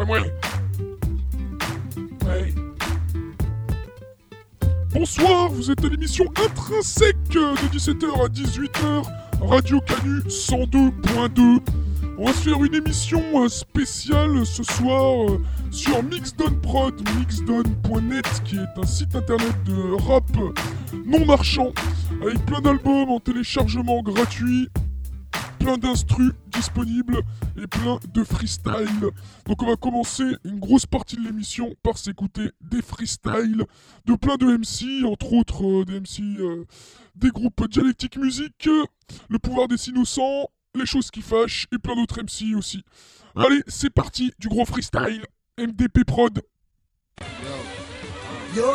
Ouais. Bonsoir, vous êtes à l'émission Intrinsèque de 17h à 18h, Radio Canu 102.2. On va se faire une émission spéciale ce soir sur Mixdown Prod, mixdown.net, qui est un site internet de rap non marchand, avec plein d'albums en téléchargement gratuit, plein d'instrus disponibles et plein de freestyle. Donc on va commencer une grosse partie de l'émission par s'écouter des freestyles de plein de MC, entre autres des MC des groupes Dialectique Musique, Le Pouvoir des Innocents, Les Choses qui Fâchent et plein d'autres MC aussi. Allez, c'est parti du gros freestyle. MDP Prod. Yo,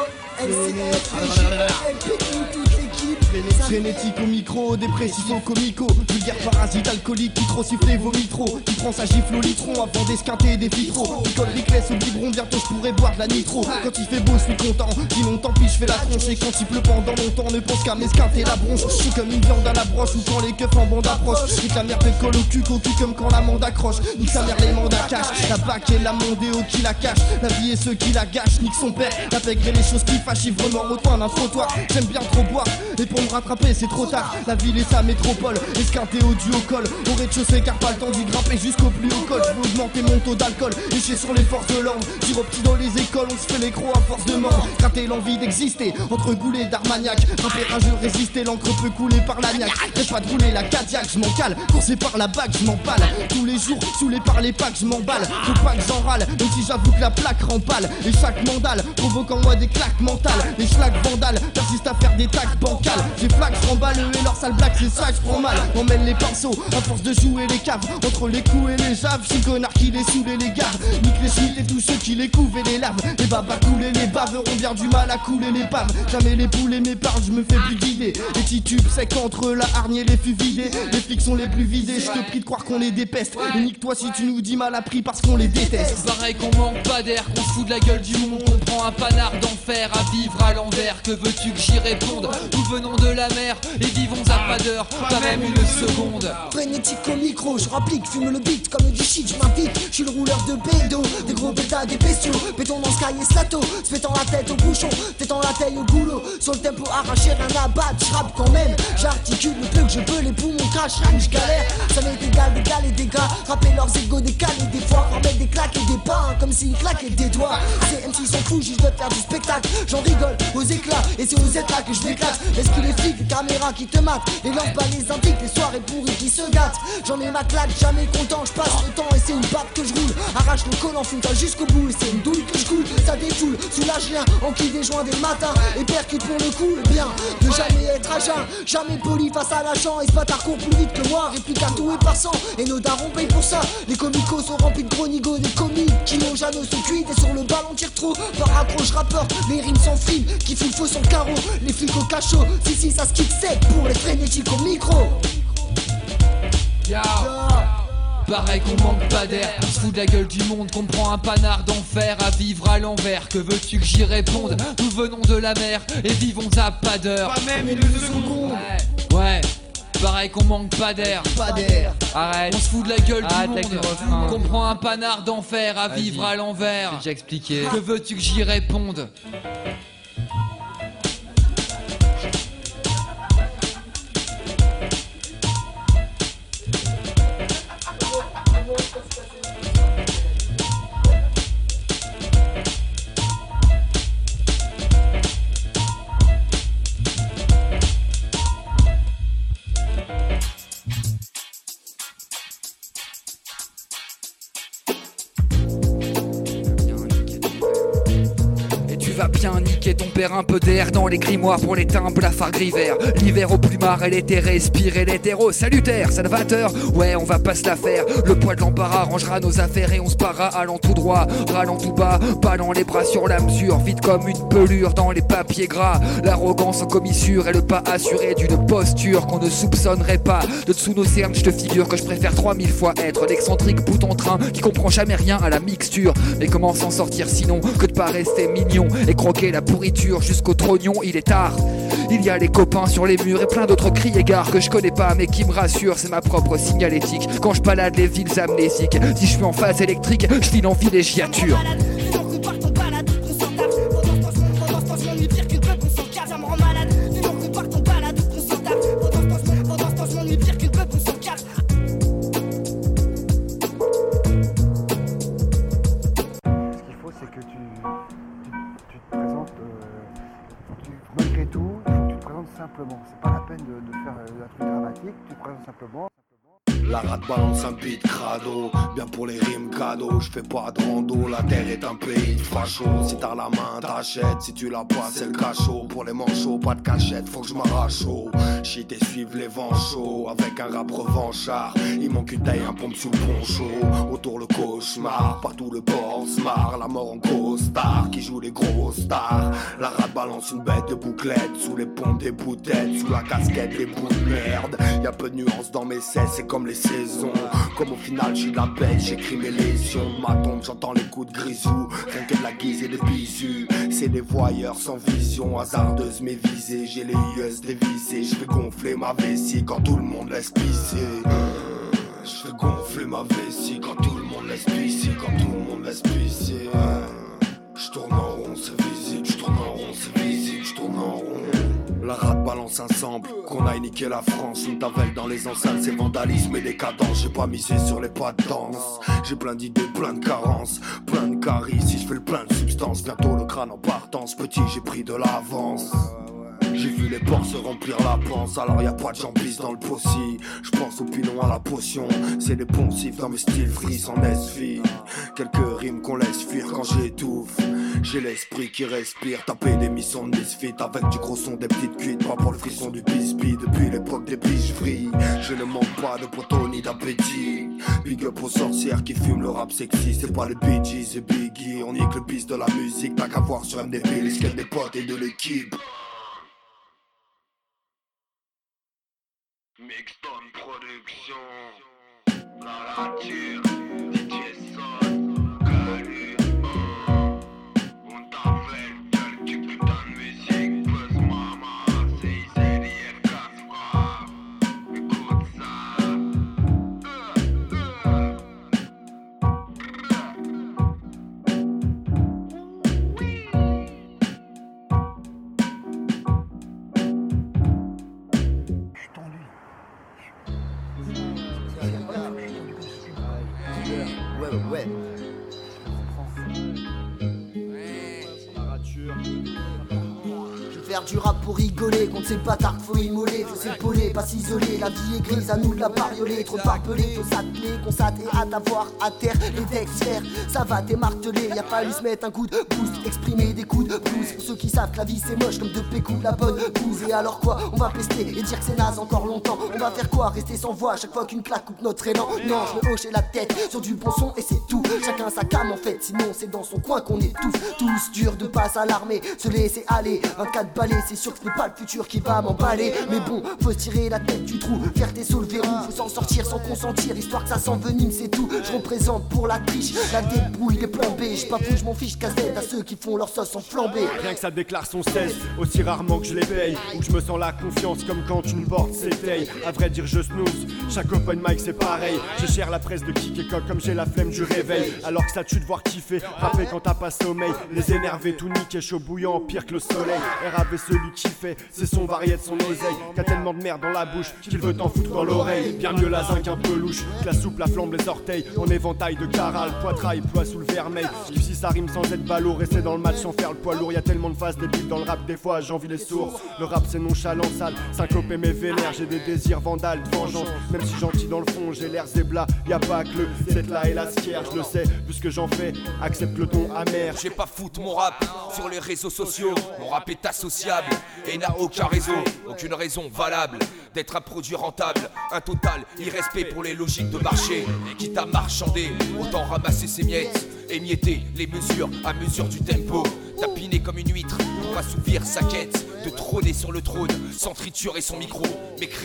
Frénétique au micro, dépressif au comico, vulgaire parasite alcoolique qui trop siffle et vomit trop, qui prend sa gifle au litron avant d'esquinter des filtros, qui colle Rickless au biberon, bientôt je pourrais boire de la nitro. Quand il fait beau je suis content, sinon tant pis je fais la tronche, et quand il pleut pendant longtemps ne pense qu'à m'esquinter la bronche. Je suis comme une viande à la broche ou quand les keufs en bande approche, nique la merde te colle au cul comme quand la monde accroche, nique sa mère les mandats cache, la bac et la mondéo qui la cache, la vie et ceux qui la gâchent, nique son père, la pègre et les choses qui fâchent, ivre mort au coin d'un trottoir. J'aime bien trop boire, et pour me rattraper c'est trop tard. La ville et sa métropole, esquinté au duo-col, au rez-de-chaussée car pas le temps d'y grimper jusqu'au plus haut col. Je veux augmenter mon taux d'alcool, lécher sur les forces de l'ordre. Tire au petit dans les écoles, on se fait les crocs à force de mort. Gratter l'envie d'exister, entre goulets d'Armagnac. Rapper un jeu résister, l'encre peut couler par la niaque. Reste pas de rouler la Cadillac, je m'en cale. Coursé par la bague, je m'emballe. Tous les jours, saoulé par les packs, je m'emballe. Faut pas que j'en râle, même si j'avoue que la plaque rend pâle. Et chaque mandale provoque en moi des claques mentales. Les schlags vandales persistent à faire des tacs bancales. J'ai flaque, je remballe et leur sale blague, c'est ça que je prends mal. Emmène les pinceaux, à force de jouer les caves. Entre les coups et les javes, je suis le connard qui les saoule et les garde. Nique les suites et tous ceux qui les couvent et les lavent. Les babas coulent et les baves auront bien du mal à couler les paves. Jamais les poules et mes parles, je me fais plus guider. Les titubes secs entre la hargne et les fûts vidés. Les flics sont les plus visés, je te prie de croire qu'on les dépeste. Et nique-toi si tu nous dis mal appris parce qu'on les déteste. Pareil qu'on manque pas d'air, qu'on se fout de la gueule du monde, qu'on prend un panard d'enfer à vivre à l'envers. Que veux-tu que j'y réponde? Nous venons de la mer et vivons à pas d'heure, pas même une seconde. Frénétique au micro, je rapplique, fume le beat comme du shit, je m'implique. Je suis le rouleur de bédo, des gros bêtas, des bestiaux. Béton dans Sky et Slato, se pétant la tête au bouchon, tétant la taille au goulot. Sur le tempo arraché, rien à battre, je rappe quand même. J'articule le peu que je peux, les poumons crash, rien je galère. Ça m'est égal, d'égaler des gars, rapper leurs égos décalés. Des fois, remettre des claques et des pains, comme s'ils claquaient des doigts. Ces MC sont fous, juste de faire du spectacle. J'en rigole aux éclats, et c'est aux éclats que je m'éclate. Est-ce qu'il est flics, les caméras qui te matent, les lampes pas les indiquent, les soirées pourries qui se gâtent. J'en ai ma claque, jamais content, je passe le temps et c'est une patte que je roule. Arrache le col en foutant jusqu'au bout et c'est une douille que je coule. Ça défoule, soulage rien, enquille des joints dès le matin. Et percute pour le coup le bien, de jamais être à jeun. Jamais poli face à l'agent, et ce bâtard court plus vite que moi. Réplique à tout et par cent, et nos darons payent pour ça. Les comicos sont remplis de gros nigos, des comiques qui n'ont jamais se cuit. Et sur le ballon tire trop, par accroche rappeur, les rimes sans frime, qui fout le feu sans carreau. Les flics au cachot, si ça se quitte sec pour les frénétiques au micro. Pareil qu'on manque pas d'air, on se fout de la gueule du monde, qu'on prend un panard d'enfer à vivre à l'envers. Que veux-tu que j'y réponde? Nous venons de la mer et vivons à pas d'heure. Pas même une seconde. Ouais. Pareil qu'on manque pas d'air. Pas d'air. Arrête. On se fout de la gueule du monde. Qu'on prend un panard d'enfer à vivre à l'envers. J'ai déjà expliqué. Que veux-tu que j'y réponde? Va bien niquer ton père, un peu d'air dans les grimoires pour les timbres, la phare gris-vert. L'hiver au plumard et l'été respirer l'hétéro. Salutaire, salvateur, ouais on va pas se la faire. Le poids de l'embarras rangera nos affaires et on se barra allant tout droit, rallant tout bas, ballant les bras sur la mesure, vite comme une pelure dans les papiers gras. L'arrogance en commissure et le pas assuré d'une posture qu'on ne soupçonnerait pas. De dessous nos cernes, je te figure que je préfère 3000 fois être l'excentrique bout en train qui comprend jamais rien à la mixture. Mais comment s'en sortir sinon que de pas rester mignon et croire croquer la pourriture jusqu'au trognon, il est tard. Il y a les copains sur les murs et plein d'autres cris égards que je connais pas mais qui me rassurent, c'est ma propre signalétique. Quand je balade les villes amnésiques, si je suis en phase électrique, je file en villégiature. Malgré tout, il faut que tu te présentes simplement. C'est pas la peine de faire un truc dramatique, tu te présentes simplement. La rate balance un beat crado, bien pour les rimes cadeaux. Je fais pas de rando, la terre est un pays de facho. Si t'as la main, t'achètes, si tu l'as pas, c'est le cachot. Pour les manchots, pas de cachette, faut que je m'arrache au shit et suivre les vents chauds. Avec un rap revanchard, il manque une taille, un pompe sous le poncho. Autour le cauchemar, partout le port se marre. La mort en costard, qui joue les gros stars. La rate balance une bête de bouclette, sous les pompes des bouteilles, sous la casquette des bouts de merde. Y'a peu de nuances dans mes cesses, c'est comme les saisons. Comme au final je suis de la bête, j'écris mes lésions. Ma tombe, j'entends les coups de grisou. Rien que de la guise et des bisous. C'est des voyeurs sans vision, hasardeuse mes visées. J'ai les yeux dévissés, je fais gonfler ma vessie quand tout le monde laisse pisser. Je fais gonfler ma vessie quand tout le monde laisse pisser. Quand tout le monde laisse pisser. Je tourne en rond, c'est visible. Je tourne en rond, c'est visible. Je tourne en rond. La rate balance un sample, qu'on aille niquer la France. Une tavelle dans les enceintes, c'est vandalisme et décadence. J'ai pas misé sur les pas de danse. J'ai plein d'idées, plein de carences, plein de caries. Si je fais le plein de substances, bientôt le crâne en partance. Petit, j'ai pris de l'avance. J'ai vu les porcs se remplir la panse, alors y'a pas de jambis dans le possi. J'pense au pilon à la potion, c'est des poncifs dans mes styles free sans esfi. Quelques rimes qu'on laisse fuir quand j'étouffe. J'ai l'esprit qui respire, taper des missions de misfit avec du gros son, des petites cuites, pas pour le frisson du bisbee. Depuis l'époque des bicheries, je ne manque pas de poteau ni d'appétit. Big up aux sorcières qui fument le rap sexy, c'est pas les Bee Gees et Biggie. On nique le bis de la musique, t'as qu'à voir sur MDP les sketchs des potes et de l'équipe. Mixton Production, la nature, DJ Son, Calu, on t'appelle, quel putain de musique, Buzz Mama, CICDF, Casfra, écoute ça. Ouais. Je vais faire du rap pour rigoler, contre ces bâtards faut immoler, faut s'épauler, pas s'isoler, la vie est grise, à nous de la bariolée, trop barbelé, faut s'atteler, qu'on s'attelle à t'avoir à terre, les decks faire, ça va t'émarteler, y'a fallu se mettre un coup de boost, exprimer des coups de pouce, pour ceux qui savent que la vie c'est moche comme de pécou, la bonne bouse, et alors quoi, on va pester et dire que c'est naze encore longtemps, on va faire quoi, rester sans voix, chaque fois qu'une claque coupe notre élan, non, je me hochais la tête sur du bon son et c'est tout, chacun sa cam en fait, sinon c'est dans son coin qu'on étouffe, tous dur de pas s'alarmer, se laisser aller, 24 balais, c'est sûr que ce n'est pas le futur qui va m'emballer, mais bon, faut se tirer la tête du trou, faire des sauts le verrou, faut s'en sortir sans consentir, histoire que ça s'envenime, c'est tout, je représente pour la triche, la débrouille, les plans B, j'suis pas fou, j'm'en fiche, casse-tête à ceux qui font leur sauce en flambée. Rien que ça déclare son cesse, aussi rarement que je les paye, où je me sens la confiance comme quand une porte s'étaye, à vrai dire je snooze, chaque open mic c'est pareil, je cherche la presse de kick et coq comme j'ai la flemme du réveil, alors que ça tue de voir kiffer, rapper quand t'as pas sommeil, les énervés tout niqué, chaud bouillant, pire que le soleil, RAV celui qui fait, c'est son variette, son oseille, qu'a tellement de merde dans la bouche qu'il veut t'en foutre dans l'oreille, bien mieux la zinc un peu louche, que la soupe, la flambe, les orteils, en éventail de caral, poitrail, poids sous le vermeil, j'kiffe si ça rime sans être ballot, rester dans le match sans faire le poids lourd, y'a tellement de phases débiles dans le rap, des fois j'envie les sourds, le rap c'est nonchalant, sale, syncopé mes vénères, j'ai des désirs vandales, de vengeance, même si gentil dans le fond, j'ai l'air zébla, y'a pas que le, cette là et la skière, je le sais, vu ce que j'en fais, accepte le ton amer. J'ai pas foutre mon rap sur les réseaux sociaux, mon rap est associable et n'a aucun réseau, aucune raison valable d'être un produit rentable, un total irrespect pour les logiques de marché, et quitte à marchander, autant ramasser ses miettes, émietter les mesures à mesure du tempo, tapiner comme une huître pour assouvir sa quête, de trôner sur le trône sans triturer son micro, mécréant,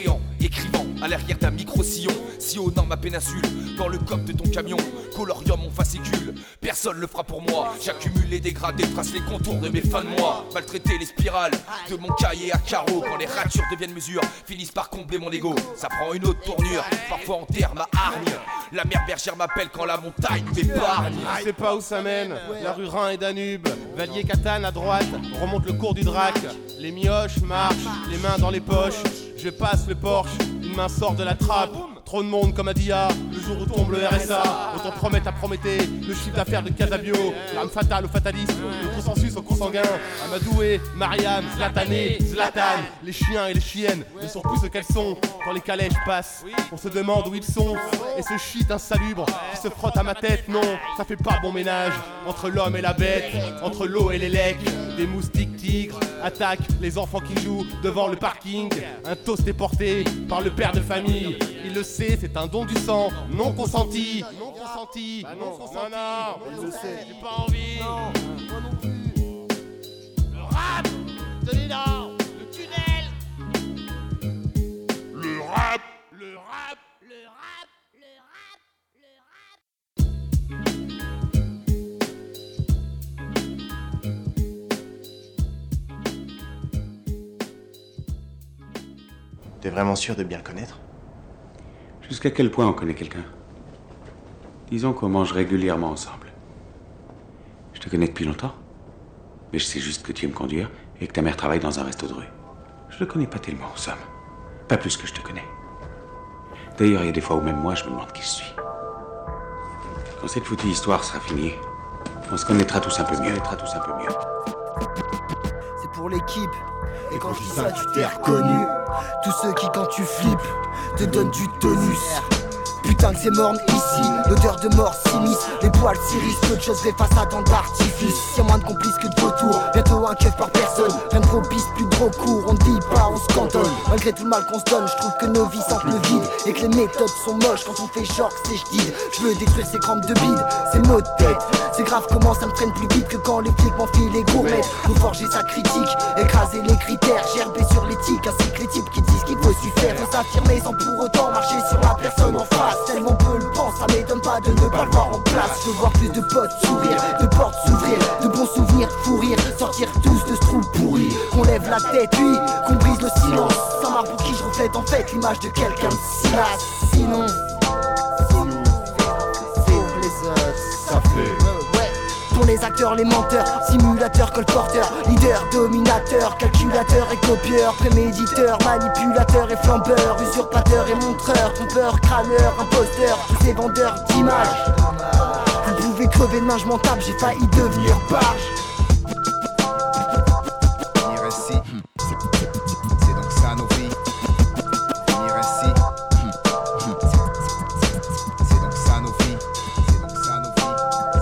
écrivant à l'arrière d'un micro-sillon, sillonnant ma péninsule dans le coffre de ton camion, coloriant mon fascicule. Personne le fera pour moi. J'accumule les dégradés, trace les contours de mes fins de mois. Maltraiter les spirales de mon cahier à carreaux. Quand les ratures deviennent mesures, finissent par combler mon ego. Ça prend une autre tournure, parfois enterre ma hargne. La mère bergère m'appelle quand la montagne m'épargne. Je sais pas où ça mène, la rue Rhin et Danube. Valier Catane à droite, remonte le cours du Drac. Les mioches marchent, les mains dans les poches. Je passe le Porsche, une main sort de la trappe. Trop de monde comme à Dia, le jour où tombe le RSA. Autant promettre à Prométhée, le chiffre d'affaires de Casabio. L'âme fatale au fataliste, le consensus au consanguin. Amadoué, Mariam, Zlatané, Zlatan. Les chiens et les chiennes ne sont plus ce qu'elles sont. Quand les calèches passent, on se demande où ils sont. Et ce shit insalubre qui se frotte à ma tête, non, ça fait pas bon ménage. Entre l'homme et la bête, entre l'eau et les lecs. Des moustiques tigres attaquent les enfants qui jouent devant le parking. Un toast est porté par le père de famille. Il le sait, c'est un don du sang, non consenti. Non consenti. Non, il le sait. J'ai pas envie. Non, moi non plus. Le rap, tenez-là. Le tunnel. Le rap. Le rap. Le rap. T'es vraiment sûr de bien le connaître? Jusqu'à quel point on connaît quelqu'un? Disons qu'on mange régulièrement ensemble. Je te connais depuis longtemps, mais je sais juste que tu aimes conduire et que ta mère travaille dans un resto de rue. Je le connais pas tellement, en somme. Pas plus que je te connais. D'ailleurs, il y a des fois où même moi, je me demande qui je suis. Quand cette foutue histoire sera finie, on se connaîtra tous un peu mieux. C'est pour l'équipe. Et quand je dis ça, tu t'es reconnu. Tous ceux qui, quand tu flippes, te donnent du tonus. Putain que c'est morne ici, l'odeur de mort s'immisce. Les poils s'irissent, peu de choses fait face à tant d'artifices. Y'a moins de complices que de vautours, bientôt un keuf par personne. Rien de propice, plus de recours, on dit pas, on se cantonne. Malgré tout le mal qu'on se donne, je trouve que nos vies sentent le vide. Et que les méthodes sont moches quand on fait genre c'est j'dide. Je veux détruire ces crampes de bide, ces mots de tête. C'est grave comment ça me traîne plus vite que quand les flics m'enfilent les gourmettes. Nous forger sa critique, écraser les critères, gerber sur l'éthique. Ainsi que les types qui disent qu'il faut suivre, faut s'affirmer sans pour autant marcher sur la personne en face. Tellement peu le pense, ça m'étonne pas de ne pas le voir en place. Je veux voir plus de potes sourire, de portes s'ouvrir, de bons souvenirs fou rire, sortir tous de ce trou pourri. Qu'on lève la tête, puis qu'on brise le silence. Ça marche pour qui je reflète en fait l'image de quelqu'un de Silas. Sinon, c'est les autres, ça fait. Pour les acteurs, les menteurs, simulateurs, colporteurs, leaders, dominateurs, calculateurs et copieurs, préméditeurs, manipulateurs et flambeurs, usurpateurs et montreurs, trompeurs, crâneurs, imposteurs, tous ces vendeurs d'images. Vous pouvez crever de main, je m'en tape, j'ai failli devenir barge. Venir ici, c'est donc ça nos vies. Venir ici, c'est donc ça nos vies. C'est donc ça nos vies.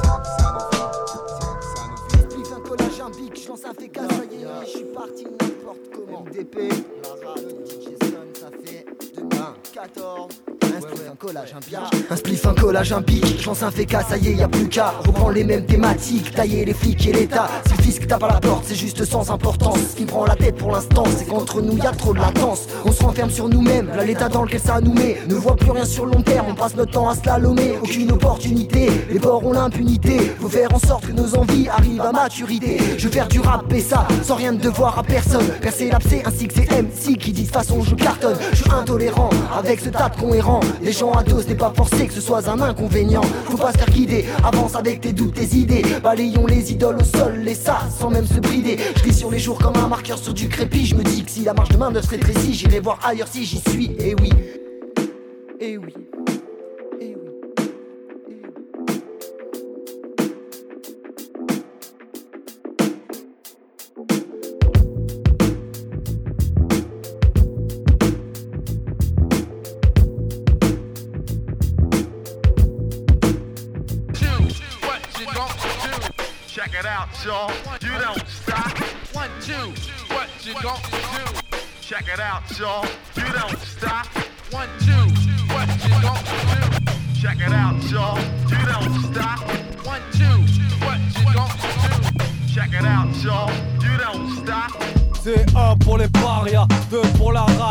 Un bic, je lance un fécal, ça y est, je suis parti n'importe comment. MDP, la rap, DJ Son, ça fait 2014. Un collage, un biage. Un spliff, un collage, un bic, je lance un fécal, ça y est, y'a plus qu'à reprendre les mêmes thématiques, tailler les flics et l'état. Si le fisc tape à la porte, c'est juste sans importance. Ce qui me prend la tête pour l'instant, c'est qu'entre nous y'a trop de latence. On se renferme sur nous-mêmes, là l'état dans lequel ça nous met. Ne voit plus rien sur le long terme, on passe notre temps à slalomer. Aucune opportunité, les bords ont l'impunité. Faut faire en sorte que nos envies arrivent à maturité. Je veux faire du rap et ça, sans rien de devoir à personne. Percer l'abcès ainsi que ces MC qui disent façon je cartonne. Je suis intolérant avec ce tas de cons errants. Les gens à dos, n'est pas forcé que ce soit un inconvénient. Faut pas se faire guider, avance avec tes doutes, tes idées. Balayons les idoles au sol, les ça sans même se brider. Je lis sur les jours comme un marqueur sur du crépi. Je me dis que si la marche de main ne se rétrécit, j'irai voir ailleurs si j'y suis. Eh oui, eh oui. Check it out, y'all. You don't stop. 1, 2, what you gonna do? Check it out, y'all. You don't stop. 1, 2, what you gonna do? Check it out, y'all. You don't stop. 1, 2, what you gonna do? Check it out, y'all. You don't stop. C'est 1 pour les parias, 2 pour la rapia,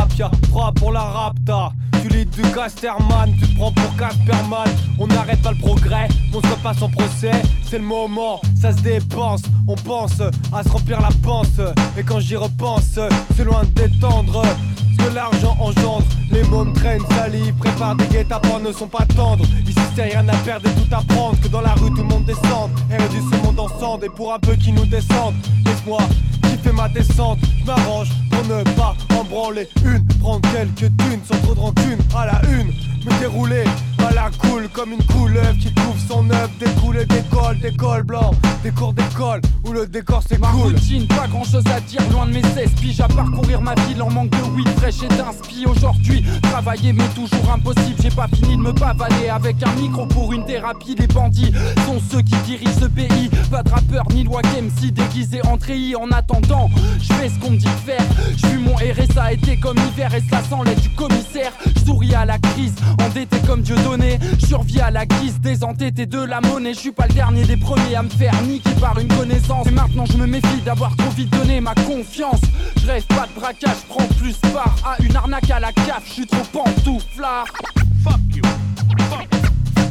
frappe pour la rapta. Tu lis du Casterman, tu te prends pour Casperman. On n'arrête pas le progrès, on se passe en procès. C'est le moment, ça se dépense. On pense à se remplir la panse. Et quand j'y repense, c'est loin de détendre. Ce que l'argent engendre, les mômes traînent salive. Prépare des guet-apens, ne sont pas tendres. Ici c'est rien à perdre et tout à prendre. Que dans la rue tout le monde descende et réduit ce monde en cendres. Et pour un peu qui nous descendent, laisse-moi kiffer ma descente. Je m'arrange pour ne pas en branler une. Prendre quelques thunes sans trop de rancune à la une. Me dérouler à la cool comme une couleuvre qui trouve son œuvre. Découler des cols blancs, des cours d'école où le décor c'est ma cool. Routine, pas grand chose à dire, loin de mes 16 piges à parcourir ma ville en manque de weed fraîche et d'inspi. Aujourd'hui, travailler mais toujours impossible. J'ai pas fini de me pavaler avec un micro pour une thérapie. Les bandits sont ceux qui dirigent ce pays. Pas de rappeur ni loi MC déguisé en treillis. En attendant, je fais ce qu'on me dit de faire. J'fuis mon RSA été comme hiver et ça sent l'aide du commissaire. J'souris à la crise, endetté comme Dieu donné. J'survis à la guise des entêtés de la monnaie. J'suis pas le dernier des premiers à me faire niquer par une connaissance. Et maintenant je me méfie d'avoir trop vite donné ma confiance. Je rêve pas de braquage, prends plus part à une arnaque à la CAF. J'suis trop pantouflard. Fuck you. Fuck you.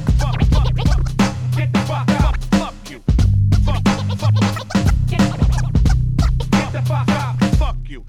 Get the fuck out. Fuck you. Fuck get the fuck out. Fuck you.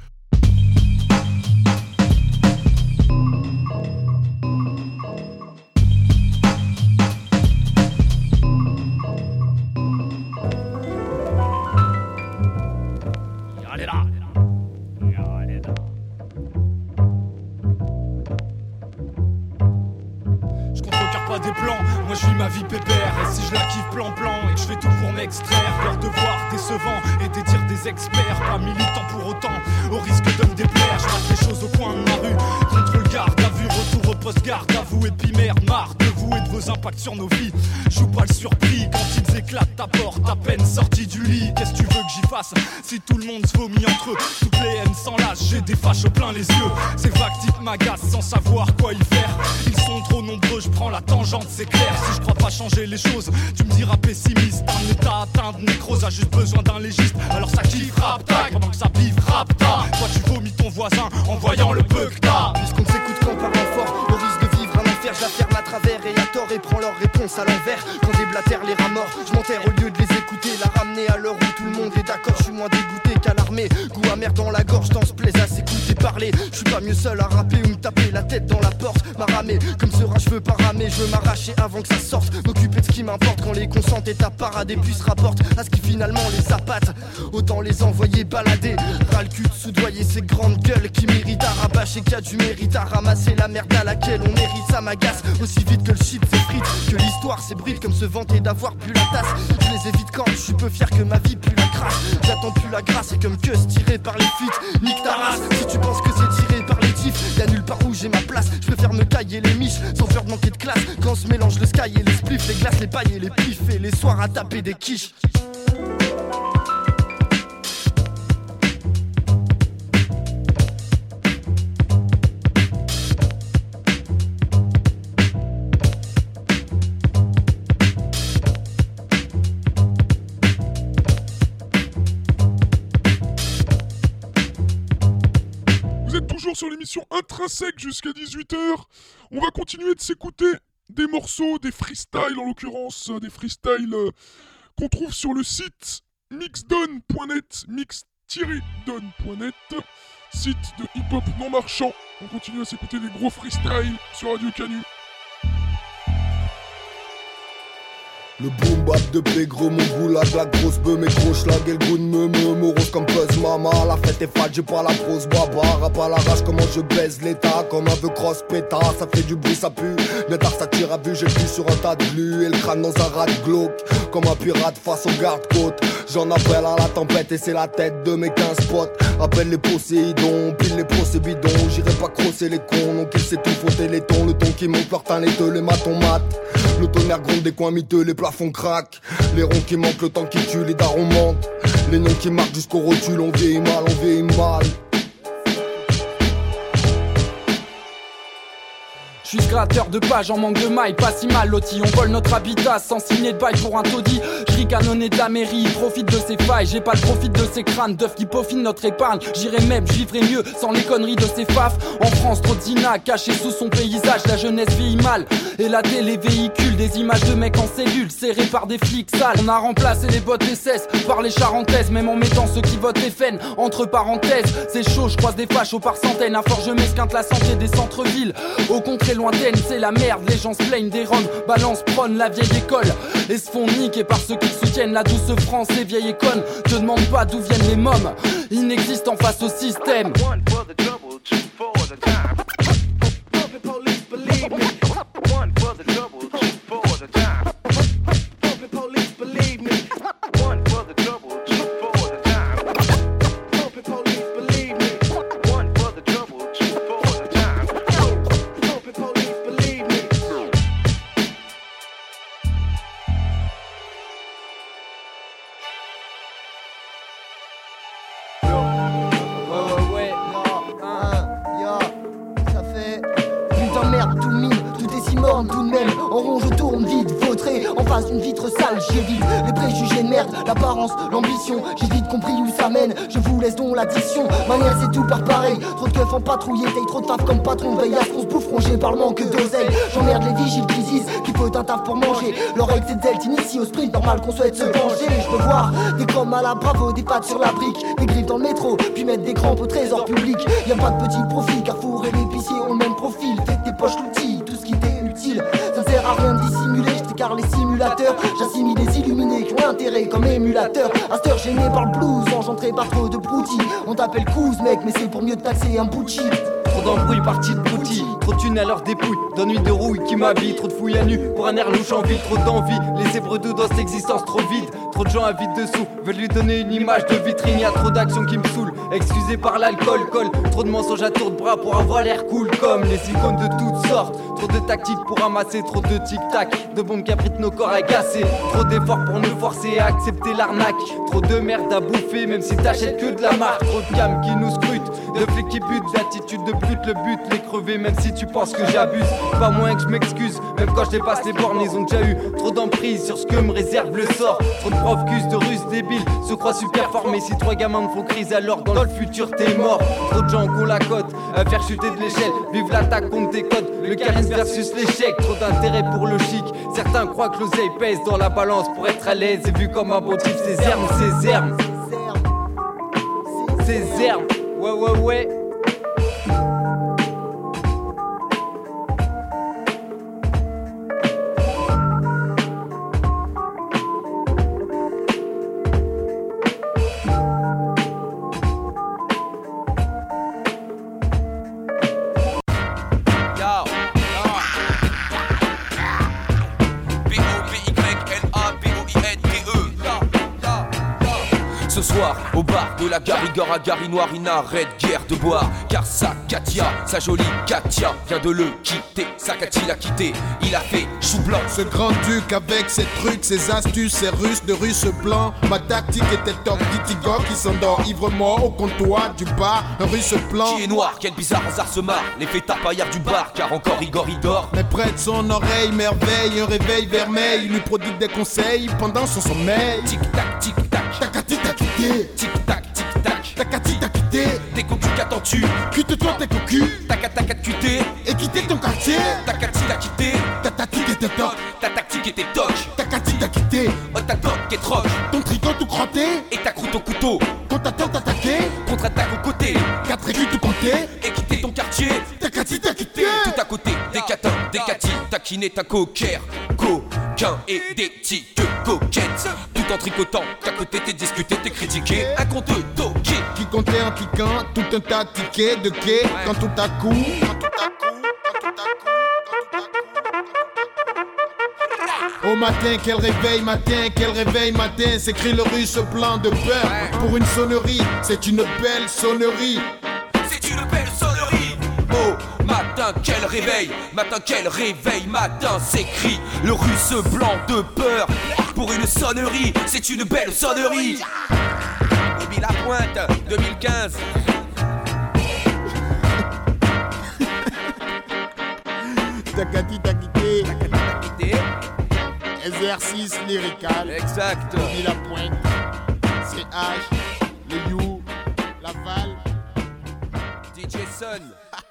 Des plans, moi je vis ma vie pépère. Et si je la kiffe plan et que je fais tout pour m'extraire, leur devoir décevant et des tirs des experts, pas militants pour autant, au risque de me déplaire. Je rate les choses au coin de ma rue, contrôle garde à vue, retour au poste garde à vous. Et puis merde, marre de vous et de vos impacts sur nos vies. Joue pas le surpris quand ils éclatent ta porte à peine sortie du lit. Qu'est-ce que tu veux que j'y fasse si tout le monde se vomit entre eux? Toutes les haines s'enlacent, j'ai des fâches plein les yeux. Ces vagues types m'agacent sans savoir quoi y faire. Ils sont trop nombreux, je prends la tangente, c'est clair. Si je crois pas changer les choses, tu me diras pessimiste. Un état atteint de nécrose a juste besoin d'un légiste. Alors ça kiffe rap tac, pendant que ça biffe rap ta. Toi tu vomis ton voisin en voyant le peu que t'as. Puisqu'on ne s'écoute qu'en parlant fort, au risque de vivre un enfer, je la ferme à travers et à tort et prends leur réponse à l'envers. Quand des blatères les rats morts, je m'enterre au lieu de les écouter. La ramener à l'heure où tout le monde est d'accord, je suis moins dégoûté qu'alarmé. Goût amer dans la gorge, tant se plaise à s'écouter parler. Je suis pas mieux seul à rapper ou me taper la tête dans la porte. M'a ramé, comme ce rat je veux pas ramer, je veux m'arracher avant que ça sorte. M'occuper de ce qui m'importe quand les consentes et ta parade et puis se rapportent à ce qui finalement les appâte. Autant les envoyer balader, ras le cul de soudoyer ces grandes gueules qui méritent à rabâcher, qu'il y a du mérite à ramasser la merde à laquelle on mérite. Ça m'agace aussi vite que le shit s'effrite, que l'histoire s'ébride comme se vanter d'avoir bu la tasse. Je les évite quand je suis peu fier que ma vie pue la crasse. J'attends plus la grâce et comme que se tirer par les fuites. Nique ta race si tu penses que c'est tiré par les tifs. Y'a nulle part où j'ai ma place, je préfère me cailler les miches sans peur de manquer de classe. Quand se mélange le sky et les spliffs, les glaces, les pailles et les pifs, et les soirs à taper des quiches. Sur l'émission Intrinsèque jusqu'à 18h. On va continuer de s'écouter des morceaux, des freestyles en l'occurrence, des freestyles qu'on trouve sur le site mixdon.net, mix-don.net, site de hip-hop non marchand. On continue à s'écouter des gros freestyles sur Radio Canu. Le boom bap de Pégro, mon goulag, la grosse beuh, mes gros schlag et le goût de me morose comme Buzz Mama. La fête est fade, j'ai pas la prose baba. Rap à l'arrache, comment je baise l'état. Comme un vœu cross pétard, ça fait du bruit, ça pue. Métard, ça tire à vue, j'ai plus sur un tas de glu. Et le crâne dans un rat glauque, comme un pirate face au garde-côte. J'en appelle à la tempête et c'est la tête de mes 15 potes. Appelle les Poséidons, pile les procès-bidons. J'irai pas crosser les cons, donc ils s'étouffent au téléthon. Le ton qui monte, leur teint laiteux, les matons mat. Le tonnerre gronde des coins miteux, les plafonds craquent. Les ronds qui manquent, le temps qui tue, les darons mentent. Les noms qui marquent jusqu'au rotule, on vieillit mal, on vieillit mal. Je suis gratteur de pages en manque de mailles, pas si mal loti. On vole notre habitat sans signer de bail pour un taudis. J'ris canonné de la mairie, profite de ses failles. J'ai pas le profit de ces crânes, d'œufs qui peaufinent notre épargne. J'irai même, j'y ferai mieux sans les conneries de ces faf. En France, trop de zina, caché sous son paysage. La jeunesse vieillit mal, et la télé véhicule des images de mecs en cellule, serrés par des flics sales. On a remplacé les bottes SS par les charentaises, même en mettant ceux qui votent FN entre parenthèses. C'est chaud, je croise des fachos par centaines. À force je m'esquinte la santé des centres-villes. Aux contrées lointaines, c'est la merde. Les gens se plaignent des roms, balance, prône la vieille école et se font niquer par ceux qui soutiennent la douce France. Les vieilles connes te demandent pas d'où viennent les mômes inexistants face au système. Tout de même, en rond je tourne vite, vautré en face d'une vitre sale, j'évite les préjugés de merde, l'apparence, l'ambition, j'ai vite compris où ça mène, je vous laisse donc l'addition, manière c'est tout par pareil, trop de keufs en patrouille, taille trop de taf comme patron, veille à ce qu'on se bouffe rongé par le manque d'oseille, j'emmerde les vigiles qui disent qu'il faut un taf pour manger, leur excès de zèle t'initie au sprint, normal qu'on souhaite se venger, je peux voir des chromes à la bravo, des pattes sur la brique, des griffes dans le métro, puis mettre des crampes au trésor public, y'a pas de petit profit, Carrefour et l'épicier ont le même profil, fais tes poches l'outil, tout ce qui t'est utile, ça sert à rien de dissimuler, je t'écarte les simulateurs, j'assimile les illuminés qui ont intérêt comme émulateurs, à cette heure gêné par le blues, engendré par trop de broutilles, on t'appelle Couz mec mais c'est pour mieux te taxer un bout de shit. Trop d'embrouilles, partie de broutilles, trop de thunes à leur dépouille, d'ennuis de rouille qui m'habillent, trop de fouilles à nu pour un air louche en ville, trop d'envie, les zèbres d'eau dans cette existence trop vide, trop de gens avides dessous, veulent lui donner une image de vitrine, y'a trop d'actions qui me saoulent, excusez par l'alcool, colle, trop de mensonges à tour de bras pour avoir l'air cool comme les icônes de toutes sortes, trop de tactiques pour ramasser, trop de tic-tac, de bombes qui abritent nos corps agacés, trop d'efforts pour nous forcer à accepter l'arnaque, trop de merde à bouffer même si t'achètes que de la marque, trop de cam qui nous scrutent, de flics qui butent, d'attitude de pute, le but les crever même si tu penses que j'abuse, pas moins que je m'excuse, même quand je dépasse les bornes ils ont déjà eu trop d'emprise sur ce que me réserve le sort, trop de profs cus, de russes débiles, se croient super forts mais si trois gamins me font crise alors dans le futur t'es mort, trop de gens qui ont la cote à faire chuter de l'échelle, vive l'attaque contre tes codes, le charisme versus l'échec, trop d'intérêt pour le chic, certains croient que l'oseille pèse dans la balance pour être à l'aise et vu comme un bon type ces herbes, ouais. Ce soir, au bar de la gare Igor à Garinoire, il n'arrête guère de boire. Car sa Katia, sa jolie Katia, vient de le quitter. Sa Katia l'a quitté, il a fait chou blanc. Ce grand duc avec ses trucs, ses astuces, ses russes de russe blanc. Ma tactique était top, Kitigor qui s'endort ivre-mort au comptoir du bar. Un russe blanc qui est noir, quel bizarre hasard se marre. Les fêtards paillards du bar, car encore Igor il dort. Mais près de son oreille, merveille, un réveil vermeil. Il lui prodigue des conseils pendant son sommeil. Tic-tac, tic-tac, Takati t'a quitté. Tic-tac, tic-tac, Takati t'a quitté. T'es cocu, qu'attends-tu? Quitte-toi tes cocus. Tac-tac, cuité. Et quitter ton quartier. Takati t'a quitté. Ta tactique était toc. Ta tactique était toc. Takati t'a quitté. Oh ta toc est troc. Ton tricot tout crotté. Et ta croûte au couteau. Qu'on t'attend t'attaquer. Contre-attaque au côté. 4 aigus tout compté. Et quitter ton quartier. Takati t'a quitté. Tout à côté, des catins, des catis. Taquiner ta coquère. Coquin et des tiques coquettes. Tout en tricotant, qu'à côté t'es discuté, t'es critiqué. Un compte toqué. Qui comptait en cliquant, tout un tas de tickets de quai. Quand tout à coup. Au matin, quel réveil matin, s'écrit le russe plein de peur. Pour une sonnerie, c'est une belle sonnerie. C'est une belle sonnerie. Oh, matin, quel réveil, matin, s'écrit le russe blanc de peur. Pour une sonnerie, c'est une belle sonnerie. Et la pointe, 2015. Takati takité. Exercice lyrical. Exact. Ni la pointe. CH. Les You. Laval. DJ Sun.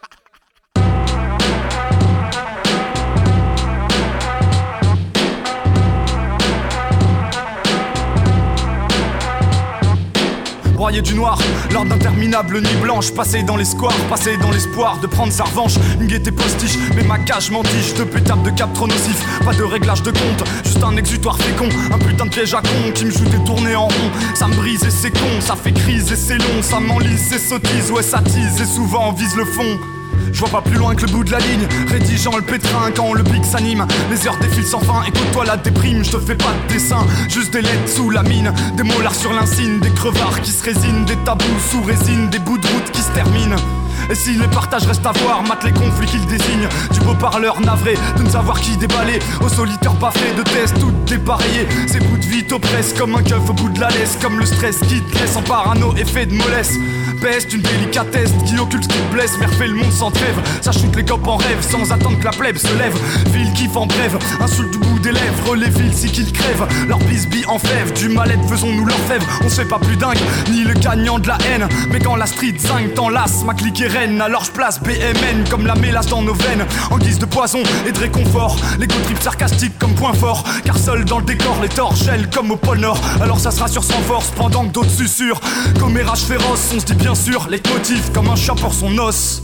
Broyer du noir, lors d'interminables nuits blanches, passer dans les squares, passer dans l'espoir de prendre sa revanche. Une gaieté postiche, mais ma cage m'entiche de pétards de cap trop nocifs. Pas de réglage de compte, juste un exutoire fécond. Un putain de piège à con qui me joue des tournées en rond. Ça me brise et c'est con, ça fait crise et c'est long. Ça m'enlise et sottise, ouais ça tease et souvent vise le fond. Je vois pas plus loin que le bout de la ligne, rédigeant le pétrin quand le pic s'anime. Les heures défilent sans fin, écoute-toi la déprime. Je te fais pas de dessin, juste des lettres sous la mine. Des molars sur l'insigne, des crevards qui se résinent. Des tabous sous résine, des bouts de route qui se terminent. Et si les partages restent à voir, mate les conflits qu'ils désignent. Du beau parleur navré, de ne savoir qui déballer. Au solitaire baffé de tests, tout dépareillé. Ces bouts de vie t'oppressent comme un keuf au bout de la laisse. Comme le stress qui te laisse en parano, effet de mollesse. Peste, une délicatesse qui occulte ce qui te blesse. Mais refait le monde sans trêve, ça chute les copes en rêve. Sans attendre que la plèbe se lève, ville kiffe en brève. Insulte du bout des lèvres, les villes si qu'ils crèvent. Leur bisbille en fève, du mal-être faisons-nous leur fève. On se fait pas plus dingue, ni le gagnant de la haine. Mais quand la street zingue t'enlace, ma clique est reine. Alors je place BMN comme la mélasse dans nos veines. En guise de poison et de réconfort, l'ego trip sarcastique comme point fort. Car seul dans le décor, les torts gèlent comme au pôle Nord. Alors ça se rassure sans force pendant que d'autres susurrent. Commérage féroce, on se dit bien sûr, les motifs comme un chat pour son os.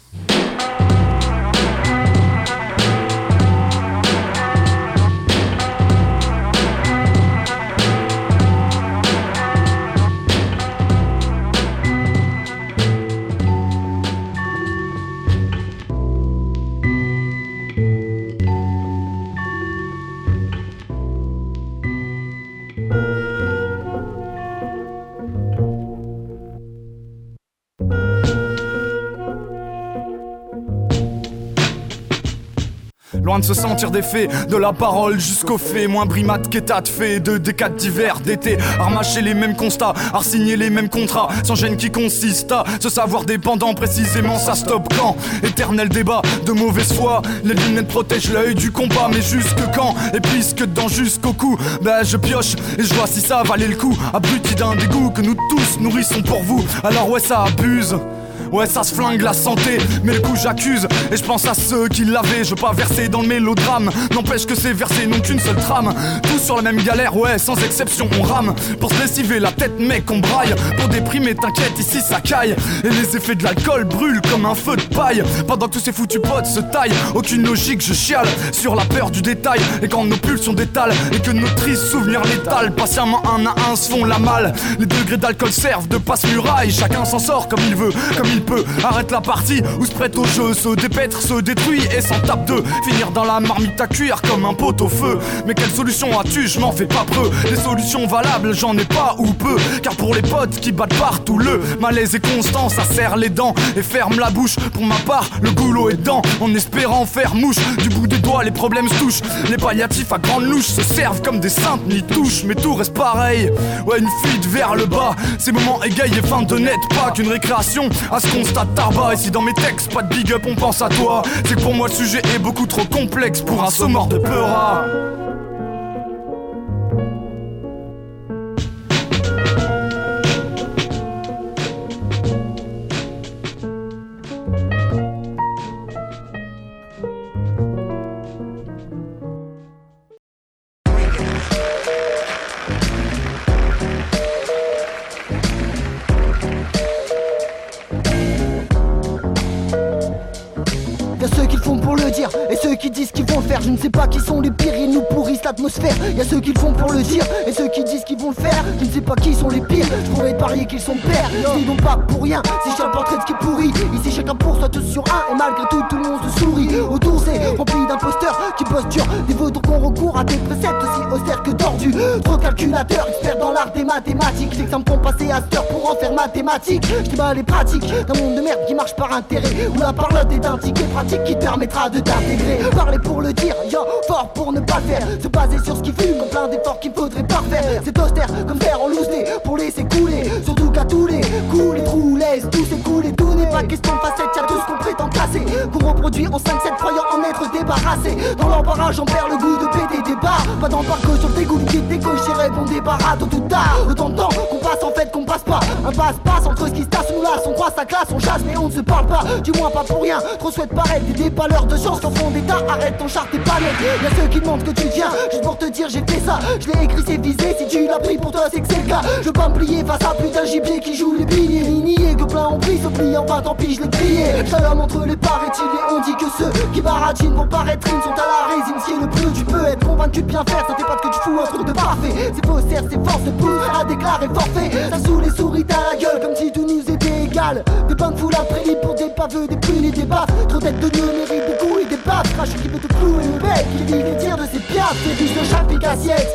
Loin de se sentir des faits, de la parole jusqu'aux faits. Moins brimade qu'état de fait, de décades d'hiver, d'été. À remâcher les mêmes constats, à signer les mêmes contrats. Sans gêne qui consiste à se savoir dépendant. Précisément ça stoppe quand? Éternel débat de mauvaise foi. Les lunettes protègent l'œil du combat. Mais jusque quand? Et puisque dedans jusqu'au cou, bah je pioche et je vois si ça valait le coup. Abruti d'un dégoût que nous tous nourrissons pour vous. Alors ouais ça abuse. Ouais ça se flingue la santé, mais le coup j'accuse. Et je pense à ceux qui l'avaient, je veux pas verser dans le mélodrame. N'empêche que ces versets n'ont qu'une seule trame. Tous sur la même galère, ouais sans exception on rame. Pour se lessiver la tête mec on braille. Pour déprimer t'inquiète ici ça caille. Et les effets de l'alcool brûlent comme un feu de paille. Pendant que tous ces foutus potes se taillent, aucune logique je chiale sur la peur du détail. Et quand nos pulsions détalent et que nos tristes souvenirs létales patiemment un à un se font la malle. Les degrés d'alcool servent de passe-muraille. Chacun s'en sort comme il veut, comme il peut. Arrête la partie ou se prête au jeu. Se dépêtre, se détruit et s'en tape deux. Finir dans la marmite à cuire comme un pot au feu. Mais quelle solution as-tu? Je m'en fais pas preux. Les solutions valables j'en ai pas ou peu. Car pour les potes qui battent partout le malaise est constant. Ça serre les dents et ferme la bouche. Pour ma part le goulot est dedans. En espérant faire mouche. Du bout des doigts les problèmes se touchent. Les palliatifs à grande louche se servent comme des saintes ni touches. Mais tout reste pareil. Ouais une fuite vers le bas. Ces moments égayent et fins de net. Pas qu'une récréation à ce constat tarba. Et si dans mes textes pas de big up on pense à toi, c'est que pour moi le sujet est beaucoup trop complexe pour un saut mort de peura. Et ceux qui disent qu'ils vont le faire, je ne sais pas qui sont les pires, ils nous pourrissent l'atmosphère. Y'a ceux qui le font pour le dire, et ceux qui disent qu'ils vont le faire, je ne sais pas qui sont les pires, je pourrais parier qu'ils sont pères. Je dis donc pas pour rien, si je tiens le portrait de ce qui est pourri. Ici chacun pour soi tous sur un, et malgré tout tout le monde se sourit. Autour c'est rempli d'imposteurs qui bossent dur, des vautours qu'on recourt à des préceptes aussi austères que tordus. Trop calculateurs, experts dans l'art des mathématiques. C'est que ça me font passer à cette heure pour en faire mathématiques. Je dis bah les pratiques d'un monde de merde qui marche par intérêt, où la parlotte est un ticket pratique qui te permettra de t'intégrer. Parler pour le dire, yo, fort pour ne pas le faire. Se baser sur ce qui fume, comme plein d'efforts qu'il faudrait pas faire. C'est austère comme faire en loose day pour laisser couler. Surtout qu'à tous les coups, les trous laissent tout s'écouler. Tout n'est pas question de facette, y'a tout ce qu'on prétend casser. passé, qu'on reproduit en 5-7 croyant en être débarrassé. Dans l'embarras j'en perds le goût de péter des barres. Pas d'embargo sur le dégoût, l'idée de décocher répond débarras tôt ou tard. Le temps de temps qu'on passe en fait qu'on passe pas. Un passe-passe entre ce qui se tasse, on lasse, on croit sa classe, on chasse mais on ne se parle pas. Du moins pas pour rien, trop souhaite paraître. Des dépaleurs de chance qu'en fond d'état, arrête ton char, t'es pas net. Y'a ceux qui demandent que tu viens, juste pour te dire j'ai fait ça. Je l'ai écrit, c'est visé, si tu l'as pris pour toi c'est que c'est le cas. Je veux pas me plier face à plus d'un gibier qui joue les billets. Minier que plein on plie, se plie en vain, tant pis je l'ai crié. Shalom entre les paraît-il et on dit que ceux qui baratinent pour paraître sont à la résine. Si le plus tu peux être convaincu de bien faire, ça fait pas que tu fous un truc de parfait. C'est faussaire, c'est force de poutre à déclarer forfait. Ça saoule les souris à la gueule comme si tout nous était égal. Des bains de foule après libre pour des paveux, des prunes et des baffes. Trop tête de nœud mérite des coups et des baffes. Crache qui veut te clouer le bec, qui dit les tirs de ses piastres, des biches de chaque pique assiette.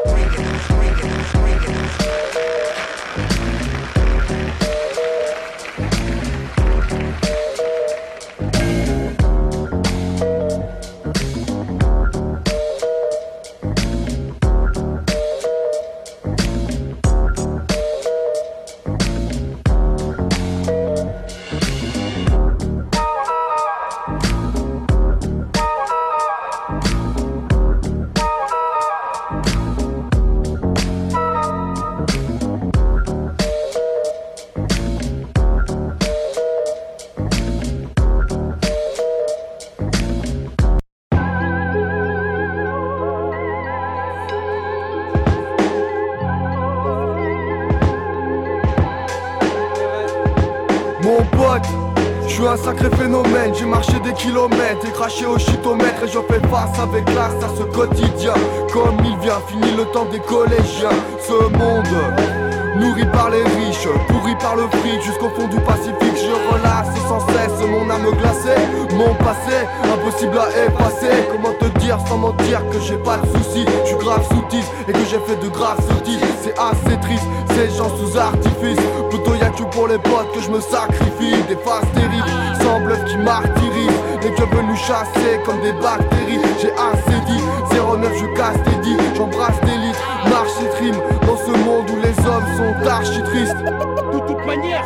Mon pote, je suis un sacré phénomène. J'ai marché des kilomètres et craché au chitomètre. Et je fais face avec classe à ce quotidien. Comme il vient, fini le temps des collégiens. Ce monde nourri par les riches, pourri par le fric. Jusqu'au fond du Pacifique, je relâche sans cesse mon âme glacée. Mon passé, impossible à effacer. Comment te dire sans mentir que j'ai pas de soucis. Je suis grave soutise et que j'ai fait de graves sottises. C'est assez triste, ces gens sous artifice. Plutôt y'a que pour les potes que je me sacrifie. Des phases terribles, sans bluff qui martyrisent. Les gueux veulent nous chasser comme des bactéries. J'ai assez dit, 09 je casse tes dits. J'embrasse des litres, marche et trime. Dans ce monde où les hommes sont archi tristes. De toute manière,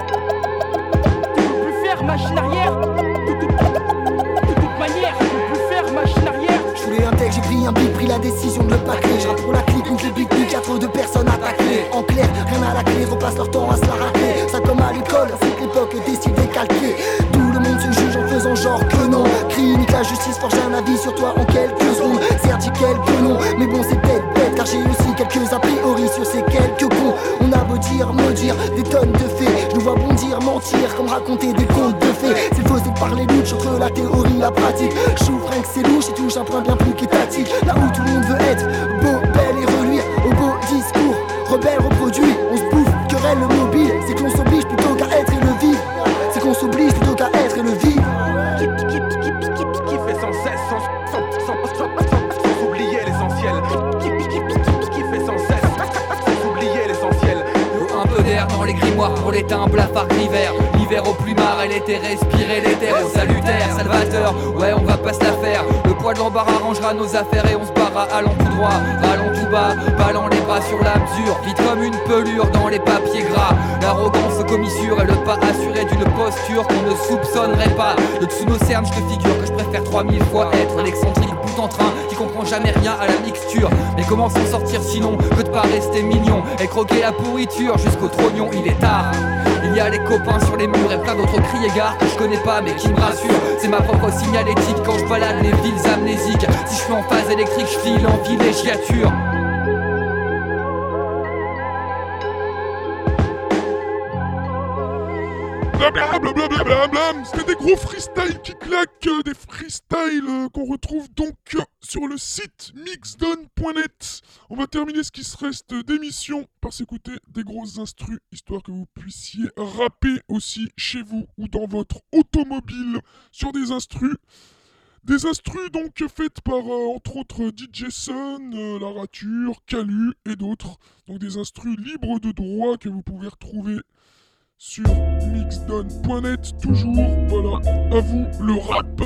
tu peux plus faire machine arrière. De toute manière, tu peux plus faire machine arrière. Je voulais un texte, j'ai pris un beat, pris la décision de le bâcler. Je rappe pour la clique, contre les big big, y'a trop de personnes attaquées. En clair, rien à la clé, repassent leur temps à se la rater. Ça comme à l'école, c'est que l'époque est décide décalquée. Tout le monde se juge en faisant genre que non. Clinique, la justice forge un avis sur toi en quelques secondes. Certes, j'ai quelques noms, mais bon c'est peut-être bête. Car j'ai aussi quelques a priori sur ces quelques cons. On a beau dire, maudire, des tonnes de faits. Je nous vois bondir, mentir, comme raconter des contes de fées. C'est faux, c'est de parler lutte entre la théorie et la pratique. Je souffre rien que c'est louche et touche un point bien plus qu'étatique. Là où tout le monde veut être beau, belle et reluire. Au beau discours, rebelle, reproduit. On se bouffe, querelle le mobile. C'est qu'on s'oblige plutôt qu'à être et le vivre. C'est qu'on s'oblige plutôt qu'à être et le vivre. Qui fait sans cesse, sans oublier l'essentiel. Qui fait sans cesse, sans oublier l'essentiel. Un peu d'air dans les grimoires pour l'éteindre, blafard l'hiver. L'hiver au plumard, elle était respirée, l'éther salutaire, salvateur. Ouais, on va pas se la faire. Le poids de l'embarras arrangera nos affaires et on se barra. Allons tout droit, allons tout bas, ballant les bras sur la mesure. Vite comme une pelure dans les papiers gras. L'arrogance se commissure et le pas assuré d'une posture qu'on ne soupçonnerait pas. De dessous nos cernes, je te figure que je préfère 3000 fois être l'excentrique bout en train qui comprend jamais rien à la mixture. Mais comment s'en sortir sinon que de pas rester mignon et croquer la pourriture jusqu'au trognon, il est tard. Il y a les copains sur les murs et plein d'autres criégards que je connais pas mais qui me rassurent. C'est ma propre signalétique quand je balade les villes amnésiques. Si je suis en phase électrique, je file en villégiature. Blablabla, c'était des gros freestyles qui claquent, des freestyles qu'on retrouve donc sur le site mixdone.net. On va terminer ce qui se reste d'émission par s'écouter des grosses instrus, histoire que vous puissiez rapper aussi chez vous ou dans votre automobile sur des instrus. Des instrus donc faites par entre autres DJ Sun, La Rature, Calu et d'autres. Donc des instrus libres de droit que vous pouvez retrouver sur mixdone.net toujours. Voilà, à vous le rap.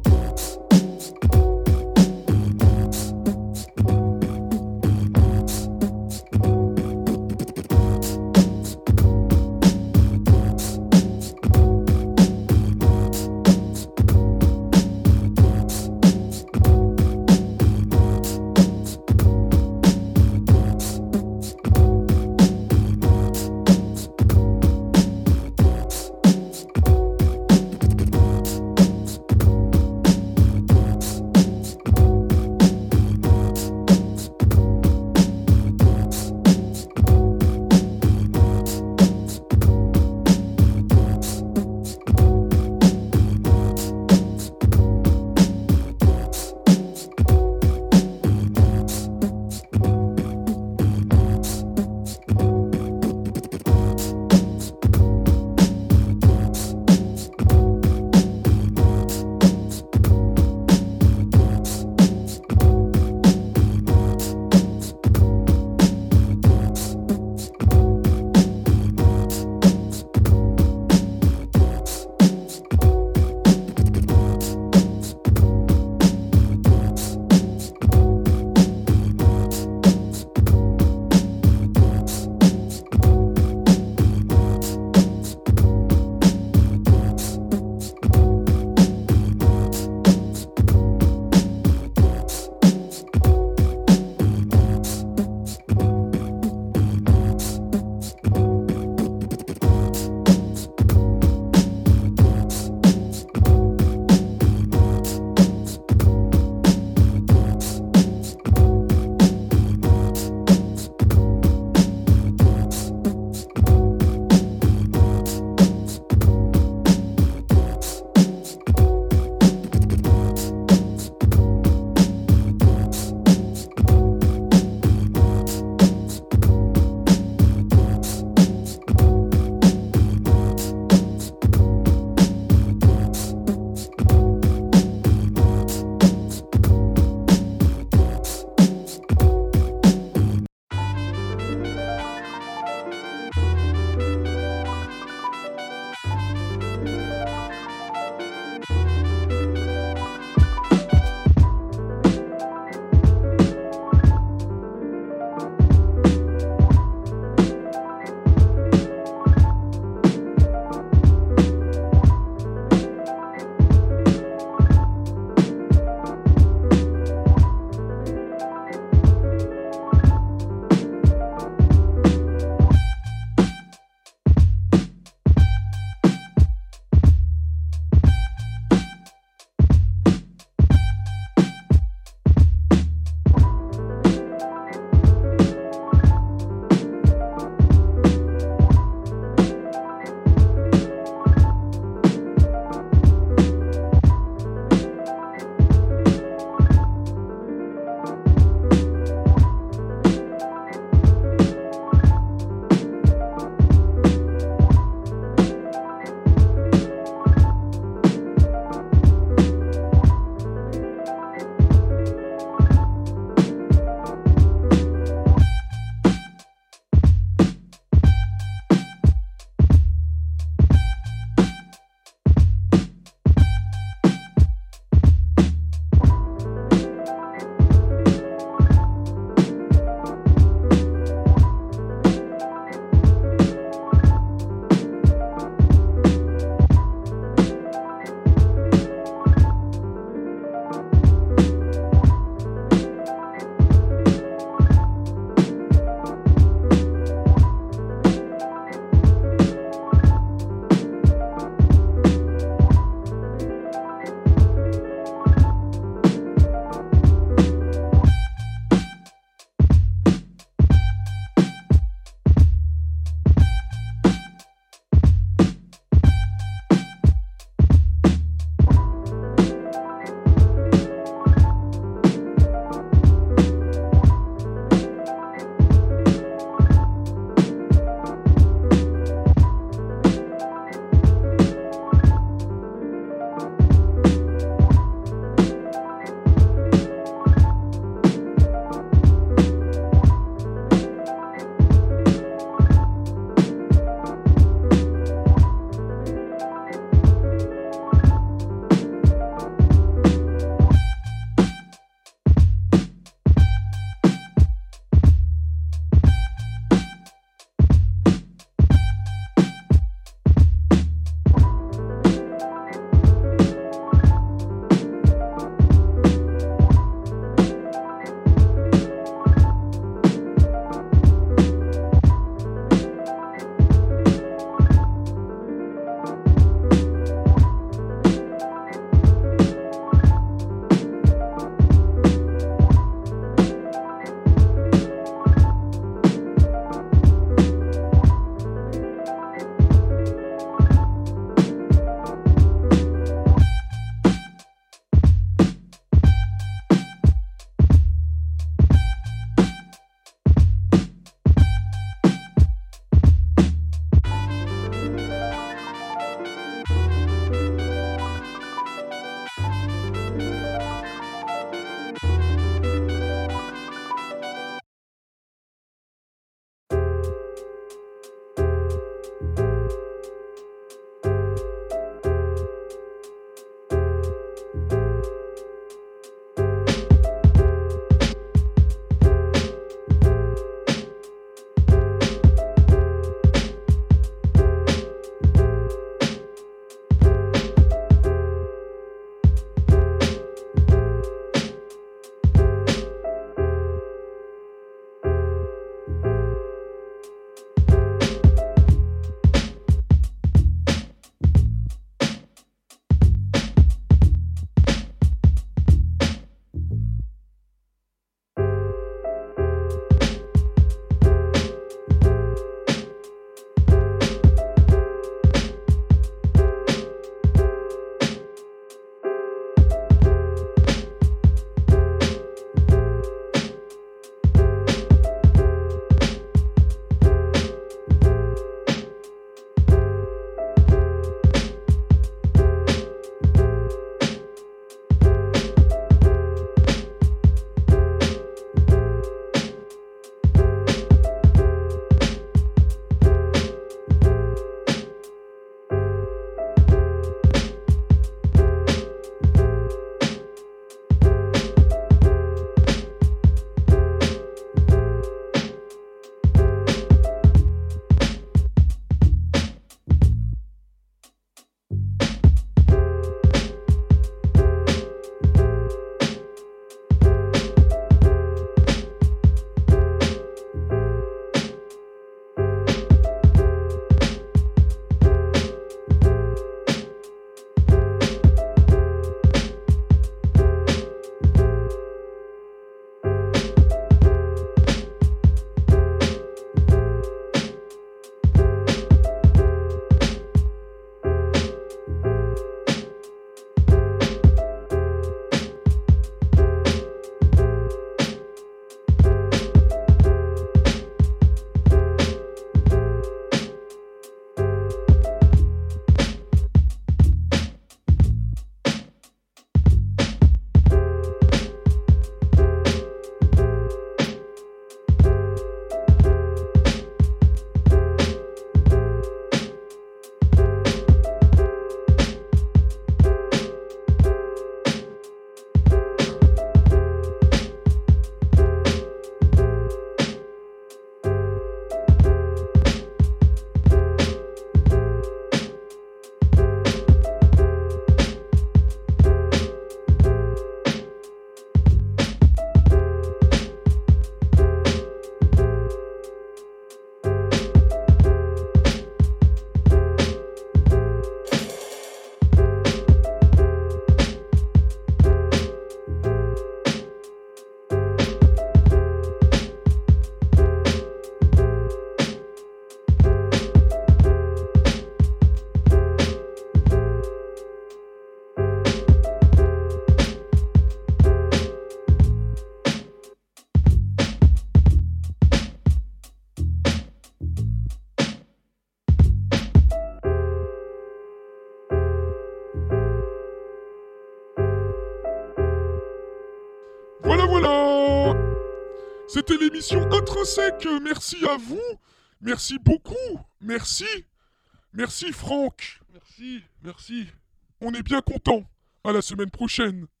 C'était l'émission Intrinsèque. Merci à vous. Merci beaucoup. Merci. Merci Franck. Merci. On est bien content. À la semaine prochaine.